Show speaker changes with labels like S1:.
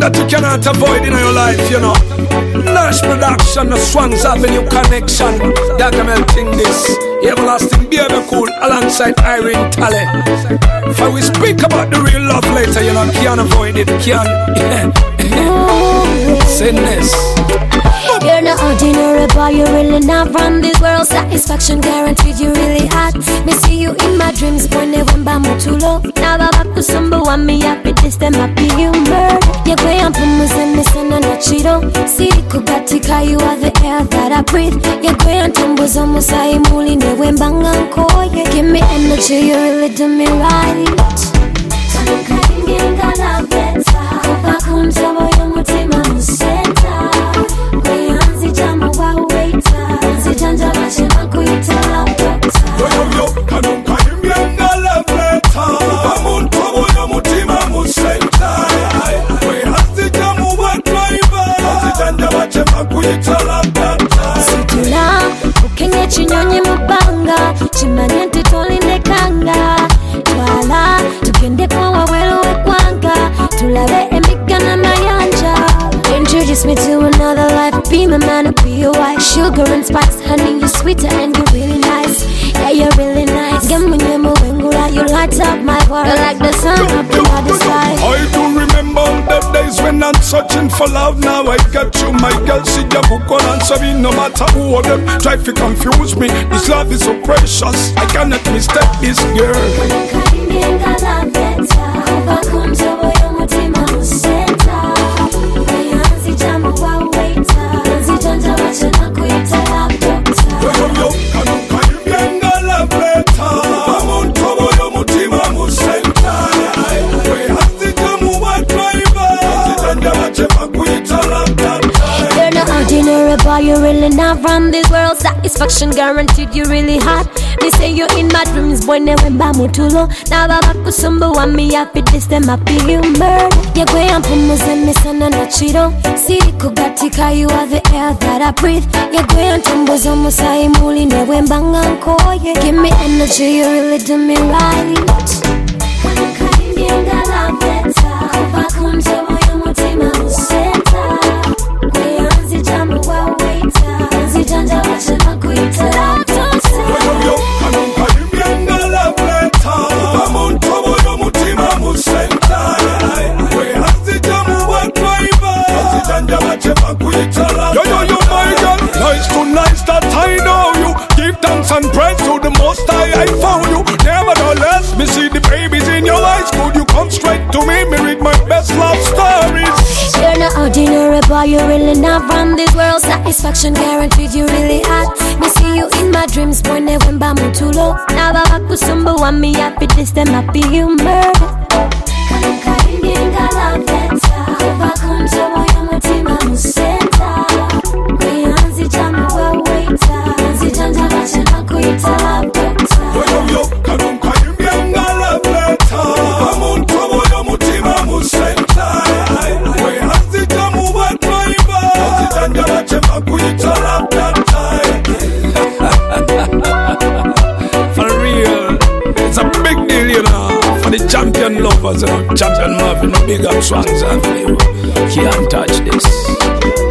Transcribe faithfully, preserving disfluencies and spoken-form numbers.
S1: that you cannot avoid in your life, you know. Nash Production, the Swans Avenue Connection, documenting this. Everlasting Baby Cool alongside Irene Talley. For we speak about the real love later, you know, can't avoid it, can't. Send this.
S2: You're not ordinary boy, you're really not from this world. Satisfaction guaranteed, you really hot. Me see you in my dreams, boy, never bamu too low. Now I back to somebody want me happy, this them happy humor. You go and put me and miss and not cheato. See the kukatika, you are the air that I breathe. You go and tumble some musai muli never bang and call. You give me energy, you really do me right. Kanka love better. Kubakunja moyo mutima museta. Kweyanzi jamu wa waita. Zijanja machema kuita love better.
S1: Yo yo yo, kanka love better. Kubakunja moyo mutima museta. Kweyanzi jamu wa driver. Zijanja machema kuita love better.
S2: Situla, ukenye chinyonye mubanga. Chimanye ntitoli nekanga. Twala, tukende kwa wawelo wekwanga. Tulabe emika na mayanja. Introduce me to another life. Be my man, be your wife. Sugar and spice, honey, you're sweeter and you're really nice. Yeah, you're really nice. Gamunye muwengula, you light up my world. You're like the sun up in the sky.
S1: I do remember the days when I'm searching for love. Now I got you, my girl. See ya buko and sabi. No matter who of them try to confuse me, this love is so precious. I cannot mistake this girl.
S2: You're really not from this world. Satisfaction guaranteed, you really hot. Me say you in my dreams, boy, never bamu too low. Now I back to somebody want me happy, this them happy humor. You go and put me and miss and not cheato. See the kugatika, you are the air that I breathe. You go and tumble some musai muli never bang and call. You give me energy, you really do me right. Kanka love better. Kubakunja moyo mutima museta. Kweyanzi jamu wa waita. Zijanja wachema kuita love tosa.
S1: Yo yo, kanka imyenga love better. Kubakunja moyo mutima museta. Kweyanzi jamu wa driver. Zijanja wachema kuita love. Yo yo yo, my girl, nice to nice that I know you. Give thanks and praise to the Most High, I found you. Nevertheless, me see the babies in your eyes. Could you come straight to me? Me read my best love stories.
S2: You're not ordinary boy, you're really not from this world. Satisfaction guaranteed, you really hot. Me see you in my dreams, boy, never bamu too low. Now I back to somebody want me happy, this them happy humor. Kanka love better. Kubakunja moyo mutima museta. Kweyanzi jamu wa waita. Zijanja wachema kuita love better.
S1: Yo yo yo, kanka imyenga love better. Kubakunja moyo mutima museta. Kweyanzi jamu wa driver. Zijanja wachema kuita love better. For real, it's a big deal, you know. For the champion lovers, you know, champion love, you know, big up Swans Avenue. Can't touch this.